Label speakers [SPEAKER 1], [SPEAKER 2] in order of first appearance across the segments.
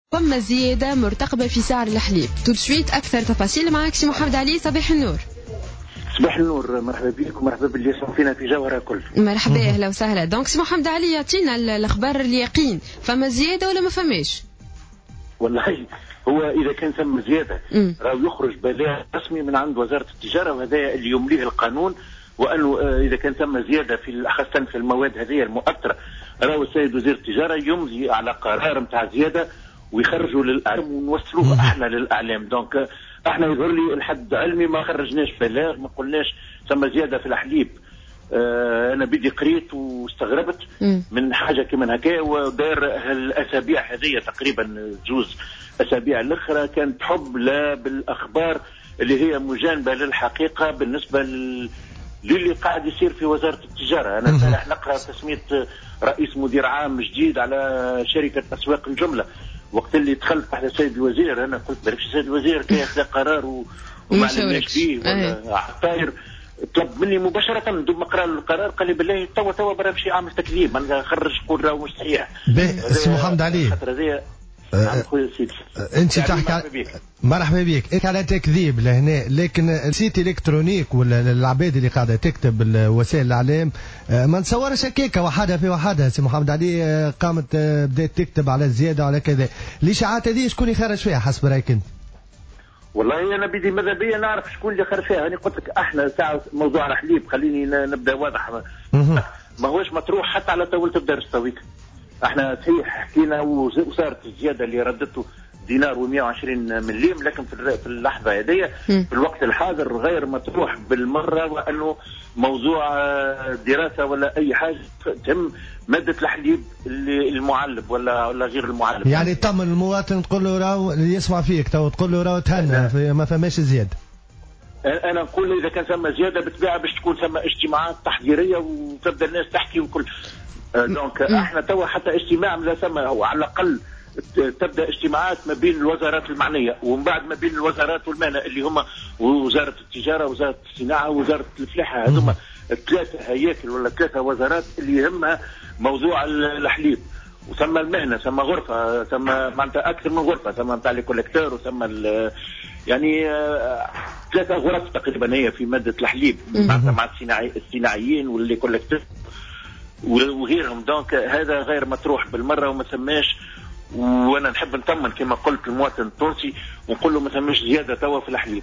[SPEAKER 1] ثم زيادة مرتقبة في سعر الحليب. تو سويت أكثر تفاصيل معك سي محمد علي. صباح النور.
[SPEAKER 2] صباح النور، مرحبا بك ومرحبا باللي يسمعوا فينا في جوهرة كل.
[SPEAKER 1] مرحبا أهلا وسهلا. دونك سي محمد علي يعطينا الأخبار اليقين، فما زيادة ولا ما فماش؟
[SPEAKER 2] والله هو إذا كان ثم زيادة راه يخرج بلاغ رسمي من عند وزارة التجارة، وهذا اللي يمليه القانون، وأنه إذا كان ثم زيادة في خاصة في المواد هذه المؤثرة، راه السيد وزير التجارة يمضي على قرار نتاع زيادة ويخرجوا للأعلام ونوصلوه احنا للأعلام. دونك احنا يظهر لي الحد علمي ما خرجناش بلاغ، ما قلناش ثم زيادة في الحليب. انا بدي قريت واستغربت من حاجه كما هكا، ودار الاسابيع هذه تقريبا جوز اسابيع الاخرى كانت حب لا بالاخبار اللي هي مجانبه للحقيقه بالنسبه للي قاعد يصير في وزاره التجاره. انا امبارح نقرا تسميه رئيس مدير عام جديد على شركه اسواق الجمله، وقت اللي دخلت على السيد الوزير انا قلت بالك السيد الوزير كي ياخذ قرار وما علمناش فيه ولا عطاير. طلب مني مباشرة ندوم نقرا القرار، قال لي بالله توا برا باش يعمل تكذيب، انا خرج قول راهو مش صحيح.
[SPEAKER 3] سي محمد علي انت تحكي مرحبا بك، انت على تكذيب لهنا، لكن السيت الكترونيك ولا العباد اللي قاعده تكتب وسائل الاعلام ما نتصورش هكاك وحدها في وحدها. سي محمد علي قامت بدات تكتب على الزياده وعلى كذا، الاشاعات هذه شكون يخرج فيها حسب رايك انت؟
[SPEAKER 2] والله انا بدي ماذا بيا نعرف شكون اللي خرج فيها. انا قلت لك احنا ساعه موضوع الحليب خليني نبدا واضح، ما هوش مطروح حتى على طاوله الدرس تويك. احنا صحيح حكينا وصارت الزياده اللي ردته دينار و120 مليم، لكن في اللحظه هذه في الوقت الحاضر غير مطروح بالمره، وانه موضوع دراسه ولا اي حاجه تم ماده الحليب المعلب ولا غير المعلب.
[SPEAKER 3] يعني تم المواطن تقول له راهو يسمع فيك تو تقول له راهو تهنى ما فماش زياده.
[SPEAKER 2] انا نقول اذا كان ثم زياده بالطبيعه باش تكون ثم اجتماعات تحضيريه وتبدا الناس تحكي وكل. دونك احنا توا حتى اجتماع لا ثم هو على الاقل تبدا اجتماعات ما بين الوزارات المعنيه، ومن بعد ما بين الوزارات والمهنه اللي هما وزاره التجاره ووزاره الصناعه ووزاره الفلاحه. هذوما الثلاثه هياكل ولا ثلاثه وزارات اللي يهمها موضوع الحليب. وثم المهنه ثم غرفه ثم معناتها اكثر من غرفه، ثم نتاع لي كوليكتور وثم يعني ثلاثه غرف تقريبا هي في ماده الحليب معناتها مع الصناعيين واللي كوليكتور وغيرهم. دونك هذا غير مطروح بالمره وما ثماش. وانا نحب نطمن كما قلت المواطن التونسي ونقول له ما ثماش زياده توا في الحليب.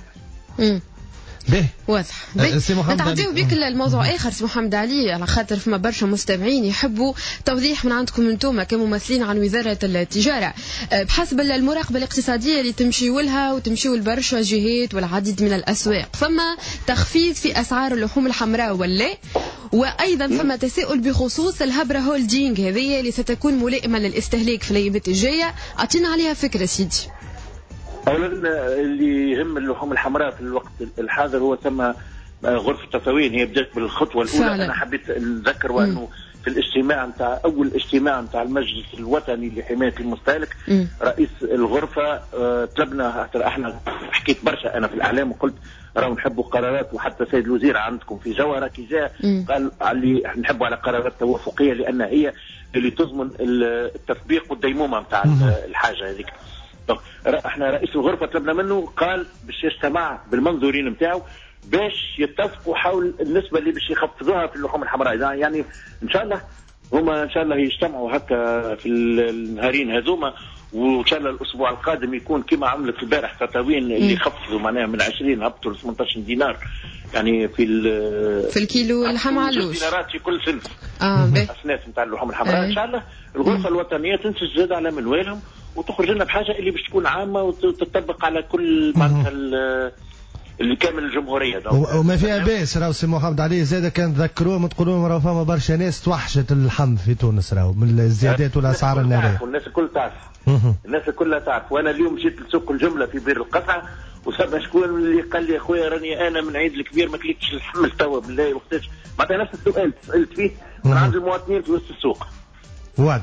[SPEAKER 1] واضح. نتعديو بك الموضوع اخر سي محمد علي، على خاطر فما برشا مستمعين يحبوا توضيح من عندكم انتم كممثلين عن وزاره التجاره. بحسب المراقبه الاقتصاديه اللي تمشيوا لها وتمشيوا لبرشا جهات والعديد من الاسواق، فما تخفيض في اسعار اللحوم الحمراء ولا؟ وايضا فما تساؤل بخصوص الهبره هولدينغ هذه اللي ستكون ملائمه للاستهلاك في الايامات الجايه، اعطينا عليها فكره سيدي.
[SPEAKER 2] اولا اللي يهم اللحوم الحمراء في الوقت الحاضر هو ثم غرفه التطاوين، هي بدات بالخطوه الاولى فعلا. انا حبيت نذكر وانه في الاجتماع نتاع اول اجتماع نتاع المجلس الوطني لحمايه المستهلك رئيس الغرفه طلبنا، احنا حكيت برشا انا في الاعلام وقلت راهو نحبوا قرارات، وحتى السيد الوزير عندكم في جوهره كي جاء قال علي نحبوا على قرارات توافقيه لان هي اللي تضمن التطبيق والديمومه نتاع الحاجه هذيك. احنا رئيس الغرفه طلبنا منه قال باش يجتمع بالمنظورين نتاعو باش يتفقوا حول النسبه اللي باش يخفضوها في اللحوم الحمراء. يعني ان شاء الله هما ان شاء الله يجتمعوا هكا في النهارين هذوما، وان شاء الله الاسبوع القادم يكون كما عملت البارح تطاوين اللي خفضوا معناها من 20 هبطوا ل 18 دينار يعني في
[SPEAKER 1] الكيلو اللحم علوش
[SPEAKER 2] دينارات في كل صنف اصناف نتاع اللحوم الحمراء. ان شاء الله الغرفه الوطنيه تنسج زاد على منوالهم وتخرج لنا بحاجه اللي باش تكون عامه وتطبق على كل معناتها الكامل الجمهوريه.
[SPEAKER 3] وما فيها باس راهو سي محمد علي زاد كان تذكروهم تقولوا لهم راهو فما برشا ناس توحشت اللحم في تونس راهو من الزيادات والاسعار الناريه.
[SPEAKER 2] الناس الكل تعرف الناس كلها تعرف. وانا اليوم جيت لسوق الجمله في بير القطعه وسبع شكون اللي قال لي اخويا راني انا من عيد الكبير ما كليتش الحمل توا بالله وقتاش معناتها نفس السؤال سالت فيه من عند المواطنين في وسط السوق.
[SPEAKER 3] واضح.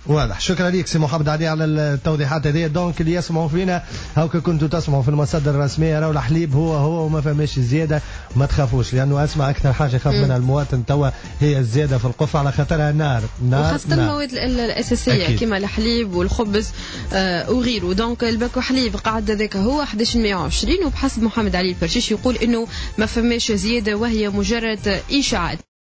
[SPEAKER 3] واضح. شكرا لك سي محمد علي على التوضيحات هذه. دونك اللي يسمعوا فينا هاكا كنتوا تسمعوا في المصادر الرسميه، راهو الحليب هو وما فماش زياده، ما تخافوش، لانه اسمع اكثر حاجه يخاف منها المواطن توا هي الزياده في القفه، على خاطرها نار
[SPEAKER 1] وخاصه المواد الاساسيه كما الحليب والخبز وغيره. دونك الباكو حليب قاعد ذاك هو 1120، وبحسب محمد علي البرشيش يقول انه ما فماش زياده وهي مجرد اشاعات.